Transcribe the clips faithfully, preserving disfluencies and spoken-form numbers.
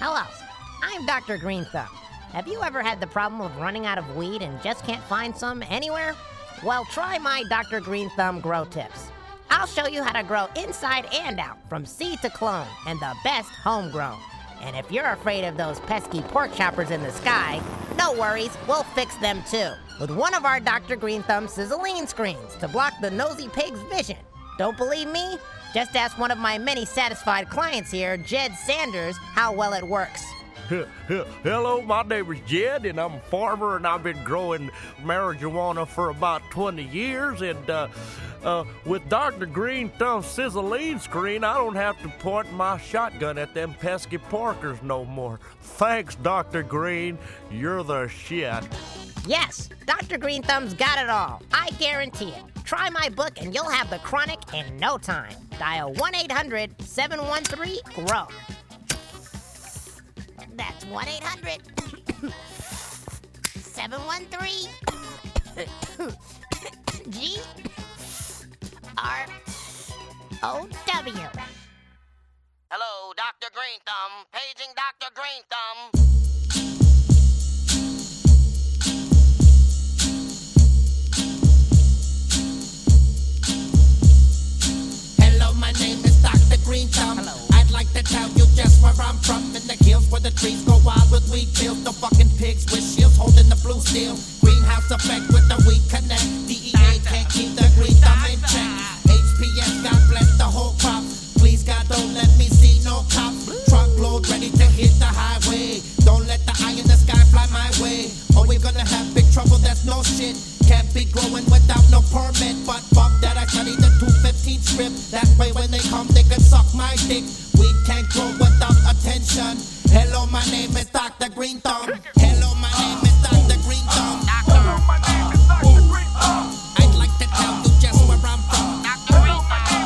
Hello, I'm Doctor Green Thumb. Have you ever had the problem of running out of weed and just can't find some anywhere? Well, try my Doctor Green Thumb grow tips. I'll show you how to grow inside and out, from seed to clone, and the best homegrown. And if you're afraid of those pesky pork choppers in the sky, no worries, we'll fix them too, with one of our Doctor Green Thumb sizzling screens to block the nosy pig's vision. Don't believe me? Just ask one of my many satisfied clients here, Jed Sanders, how well it works. Hello, my name is Jed, and I'm a farmer, and I've been growing marijuana for about twenty years, and uh, uh, with Doctor Green Thumb's sizzling screen, I don't have to point my shotgun at them pesky porkers no more. Thanks, Doctor Green. You're the shit. Yes, Doctor Green Thumb's got it all. I guarantee it. Try my book and you'll have the chronic in no time. Dial one eight hundred, seven one three, G R O W. That's one eight hundred, seven one three, G R O W. Hello, Doctor Green Thumb. Paging Doctor Green Thumb. Green Thumb. Hello. I'd like to tell you just where I'm from. In the hills where the trees go wild with wheat fields. The fucking pigs with shields holding the blue steel. Greenhouse effect with the weed connect. D E A can't keep the Green Thumb in check. H P S, God bless the whole crop. Please God, don't let me see no cops. Truckload ready to hit the highway. Don't let the eye in the sky fly my way, or we're gonna have big trouble, that's no shit. Can't be growing without no permit. But fuck that, I studied the two fifteen script. That way when they come they can suck my dick. We can't grow without attention. Hello, my name is Doctor Green Thumb. Hello, my name is Doctor Green Thumb. Hello, my name is Doctor Green Thumb. I'd like to tell you just where I'm from. Doctor Green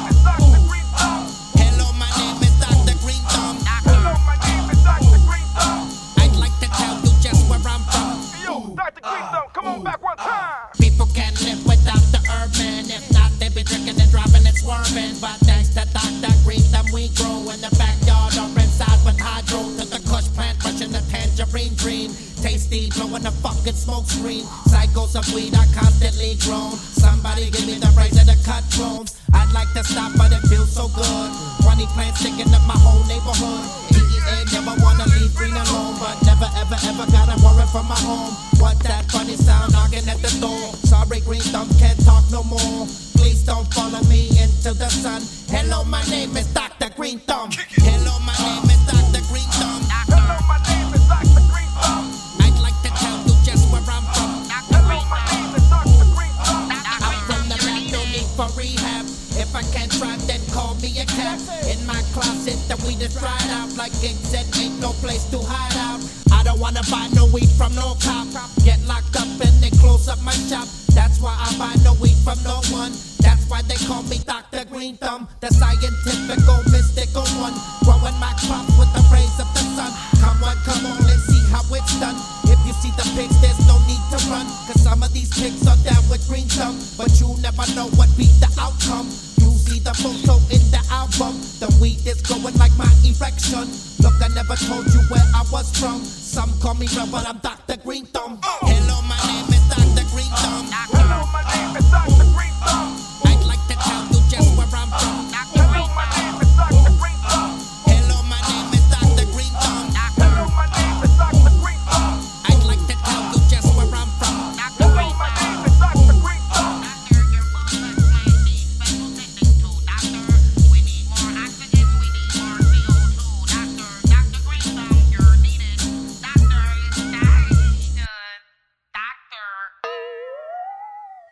Thumb. Hello, my name is Doctor Green Thumb. Hello, my name is Doctor Green Thumb. I'd like to tell you just where I'm from. Yo, Doctor Green Thumb, come on back one time. People can't live without the herb, man. If not, they be drinking and driving and swerving. But thanks to Doctor Green Thumb, we grow in the backyard or inside with hydro. To the kush plant, brushing the tangerine dream. Tasty, blowing the fucking smoke screen. Cycles of weed are constantly grown. Somebody give me the rights of the cut clones. I'd like to stop, but it feels so good. twenty plants sticking up my whole neighborhood. D E A never wanna leave green alone, but never ever ever gotta worry for my home. What that funny sound knocking at the door? Sorry, Green Thumb can't talk no more. Please don't follow me into the sun. Hello, my name is Doctor Green Thumb. Hello, my name is Doctor Green Thumb. Hello, my name is Doctor Green Thumb. I'd like to tell you just where I'm from. Hello, my name is Doctor Green Thumb. I'm from the lab, no need for rehab. If I can't drive, then call me a cab. In my closet, the weed is dried out. Like Gig said, ain't no place to hide out. I don't wanna buy no weed from no cop. Get locked up and they close up my shop. That's why I buy no weed from no one. That's why they call me Doctor Green Thumb, the scientific, mystical one. Growing my crops with the rays of the sun. Come on, come on, let's see how it's done. If you see the pigs, there's no need to run. Cause some of these pigs are down with Green Thumb, but you never know what be the outcome. You see the photo in the album. The weed is growing like my erection. Look, I never told you where I was from. Some call me real, but I'm Doctor